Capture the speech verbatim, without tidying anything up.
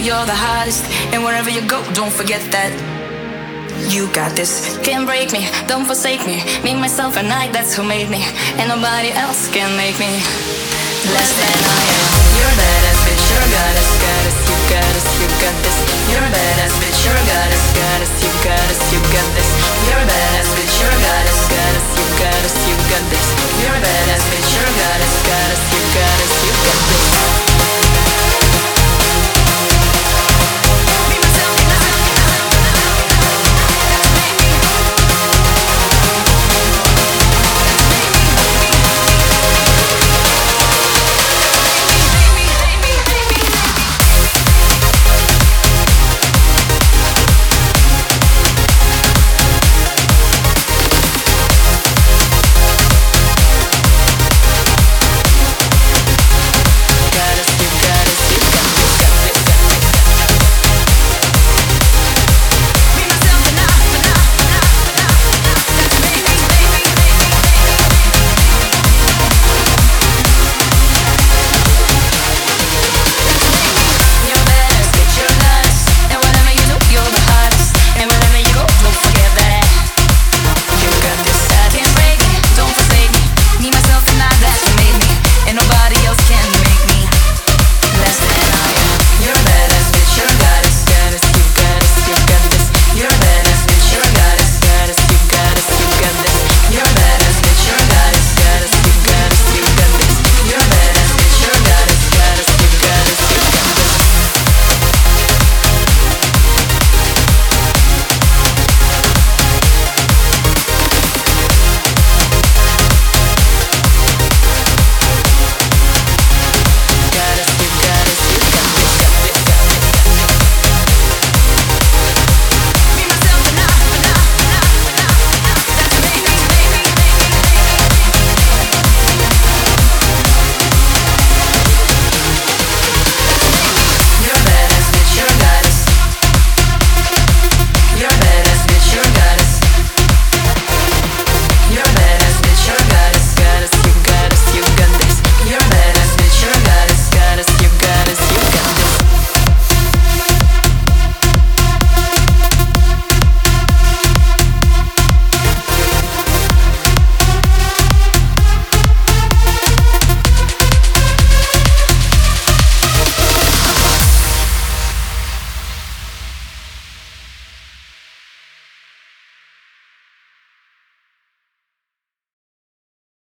you're the hottest, and wherever you go, don't forget that you got this. Can't break me, don't forsake me. Me, myself, and I, that's who made me, and nobody else can make me less than I am. You're a badass bitch, you're a goddess, goddess, you got us, you got this. You're a badass bitch, you're a goddess, goddess, you got us, you got this. You're a badass bitch, you're a goddess, goddess, you got us, you got this. You're a badass bitch.